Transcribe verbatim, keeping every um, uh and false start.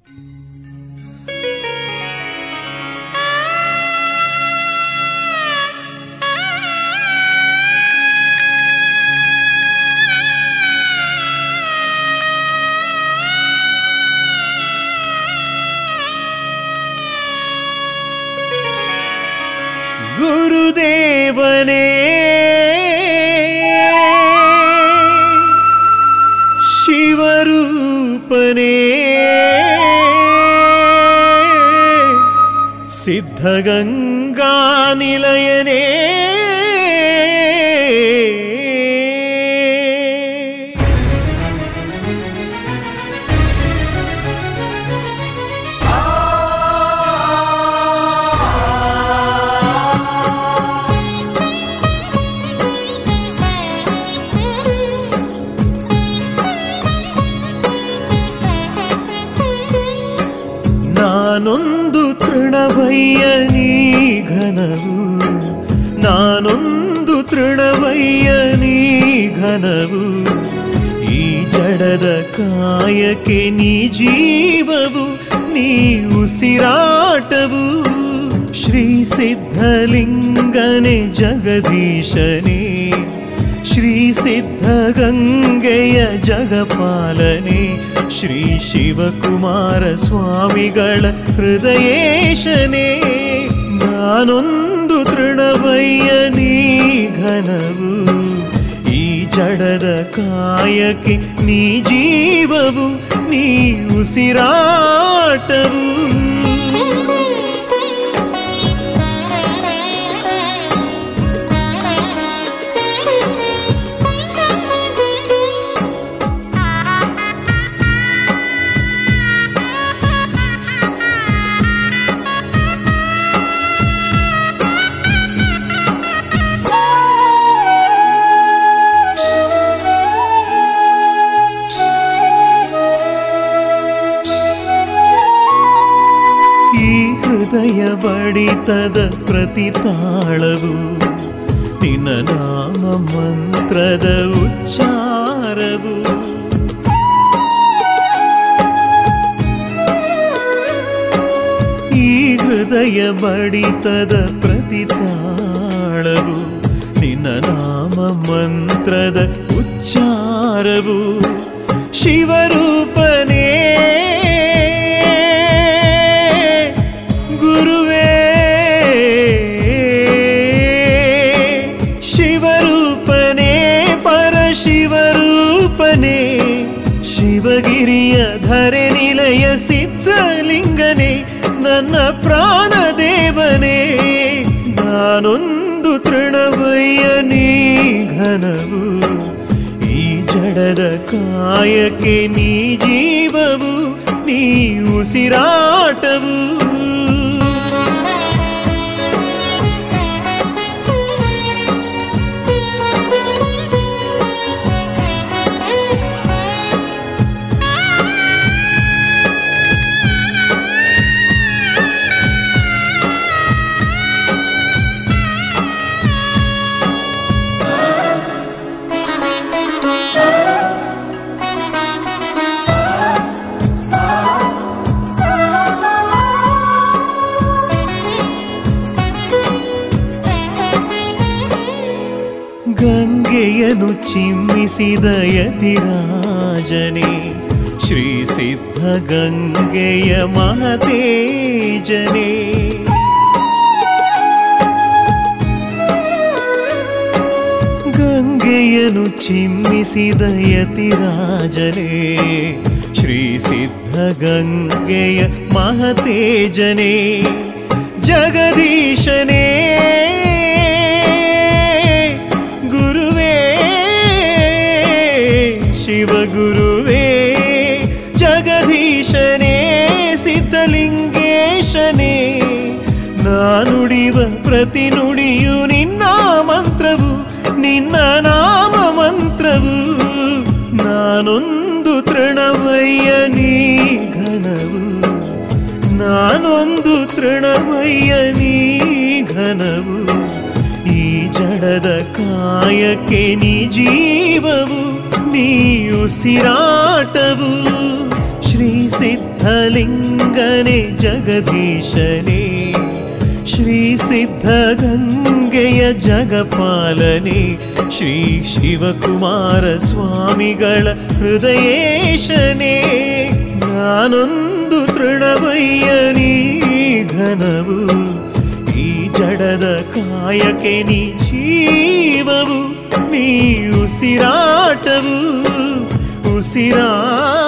ಗುರುದೇವನೇ ಶಿವರೂಪನೇ ಸಿದ್ಧಗಂಗಾ ನಿಲಯನೇ ನಾನೊಂದು ತೃಣವಯ್ಯ ನೀ ಘನವು, ನಾನೊಂದು ತೃಣವಯ್ಯ ನೀ ಘನವು. ಈ ಜಡದ ಕಾಯಕ್ಕೆ ನೀ ಜೀವವು, ನೀ ಉಸಿರಾಟವು. ಶ್ರೀ ಸಿದ್ಧಲಿಂಗನೇ ಜಗದೀಶನೇ, ಶ್ರೀ ಸಿದ್ಧಗಂಗೆಯ ಜಗಪಾಲನೆ, ಶ್ರೀ ಶಿವಕುಮಾರ ಸ್ವಾಮಿಗಳ ಹೃದಯೇಶನೇ. ನಾನೊಂದು ತೃಣವಯ್ಯ ನೀ ಘನವು, ಈ ಜಡದ ಕಾಯಕ್ಕೆ ನೀ ಜೀವವು, ನೀ ಉಸಿರಾಟವು. ಹೃದಯ ಬಡಿತದ ಪ್ರತಿ ತಾಳವು, ನಿನ್ನ ನಾಮ ಮಂತ್ರದ ಉಚ್ಚಾರವು. ಈ ಹೃದಯ ಬಡಿತದ ಪ್ರತಿ ತಾಳವು, ನಿನ್ನ ನಾಮ ಮಂತ್ರದ ಉಚ್ಚಾರವು. ಶಿವರೂಪನೇ ಗುರುವೇ, ಶಿವರೂಪನೇ ಪರಶಿವರೂಪನೇ, ಶಿವಗಿರಿಯ ಧರೆ ನಿಲಯ ಸಿದ್ಧಲಿಂಗನೇ, ನನ್ನ ಪ್ರಾಣದೇವನೇ. ನಾನೊಂದು ತೃಣವಯ್ಯ ನೀ ಘನವು, ಈ ಜಡದ ಕಾಯಕ್ಕೆ ನೀ ಜೀವವು, ನೀ ಉಸಿರಾಟವು. ಗಂಗೆಯನ್ನು ಚಿಮ್ಮಿಸಿದ ಯತಿರಾಜನೇ, ಶ್ರೀ ಸಿದ್ಧಗಂಗೆಯ ಮಹತೇಜನೇ. ಗಂಗೆಯನ್ನು ಚಿಮ್ಮಿಸಿದ ಯತಿರಾಜನೇ, ಶ್ರೀ ಸಿದ್ಧಗಂಗೆಯ ಮಹತೇಜನೇ. ಜಗದೀಶನೇ ಶಿವಗುರುವೇ, ಜಗದೀಶನೇ ಸಿದ್ಧಲಿಂಗೇಶನೇ. ನಾನುಡಿವ ಪ್ರತಿ ನುಡಿಯು ನಿನ್ನ ಮಂತ್ರವು, ನಿನ್ನ ನಾಮ ಮಂತ್ರವು. ನಾನೊಂದು ತೃಣವಯ್ಯ ನೀ ಘನವು, ನಾನೊಂದು ತೃಣವಯ್ಯ ನೀ ಘನವು. ಈ ಜಡದ ಕಾಯಕ್ಕೆ ನೀ ಜೀವವು, ನೀ ಉಸಿರಾಟವು. ಶ್ರೀ ಸಿದ್ಧಲಿಂಗನೇ ಜಗದೀಶನೇ, ಶ್ರೀ ಸಿದ್ಧಗಂಗೆಯ ಜಗಪಾಲನೆ, ಶ್ರೀ ಶಿವಕುಮಾರ ಸ್ವಾಮಿಗಳ ಹೃದಯೇಶನೇ. ನಾನೊಂದು ತೃಣವಯ್ಯನೀ ಘನವು, ಈ ಜಡದ ಕಾಯಕ್ಕೆ ನೀ ಜೀವವು, ನೀ ಉಸಿರಾಟವು ಉಸಿರಾ